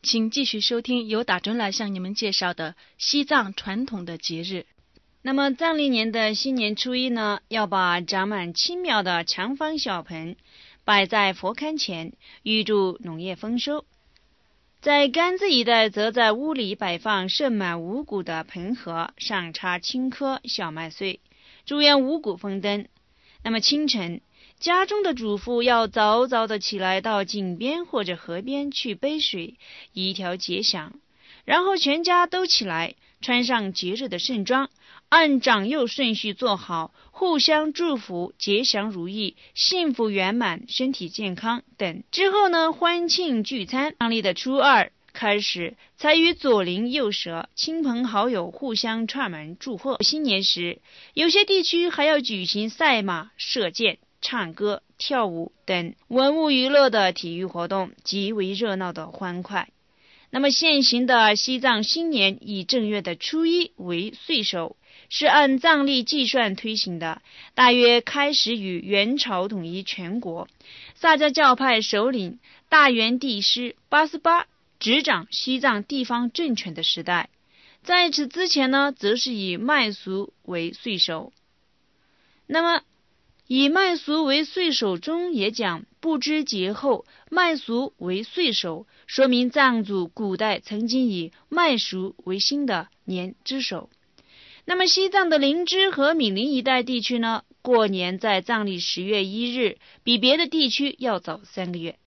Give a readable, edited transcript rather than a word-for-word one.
请继续收听由打针来向你们介绍的西藏传统的节日。 那么藏历年的新年初一呢，要把长满青苗的长方小盆摆在佛龛前，预祝农业丰收。在甘孜一带，则在屋里摆放盛满五谷的盆盒，上插青稞、小麦穗，祝愿五谷丰登。那么清晨，家中的主妇要早早的起来，到井边或者河边去背水，以调节祥。然后全家都起来，穿上节日的盛装，按长幼顺序坐好，互相祝福，吉祥如意，幸福圆满，身体健康等。之后呢，欢庆聚餐。藏历的初二开始，才与左邻右舍、亲朋好友互相串门祝贺。新年时，有些地区还要举行赛马、射箭、唱歌、跳舞等文物娱乐的体育活动，极为热闹的欢快。那么现行的西藏新年以正月的初一为岁首，是按藏历计算推行的，大约开始于元朝统一全国，萨迦教派首领大元帝师88执掌西藏地方政权的时代。在此之前呢，则是以迈俗为岁首。那么以迈俗为岁首中也讲，不知节后迈俗为岁首，说明藏族古代曾经以迈俗为新的年之首。那么西藏的林芝和闽林一带地区呢，过年在藏历10月1日，比别的地区要早3个月。